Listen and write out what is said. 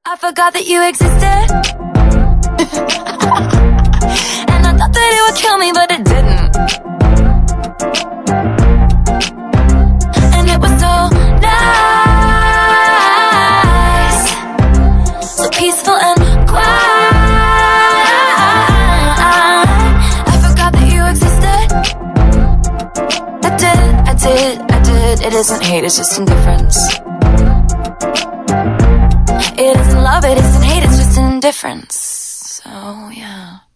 I forgot that you existed. And I thought that it would kill me, but it didn't. And it was so nice, so peaceful and quiet. I forgot that you existed. I did. It isn't hate, it's just indifference. It isn't love, it isn't hate, it's just indifference. So, yeah.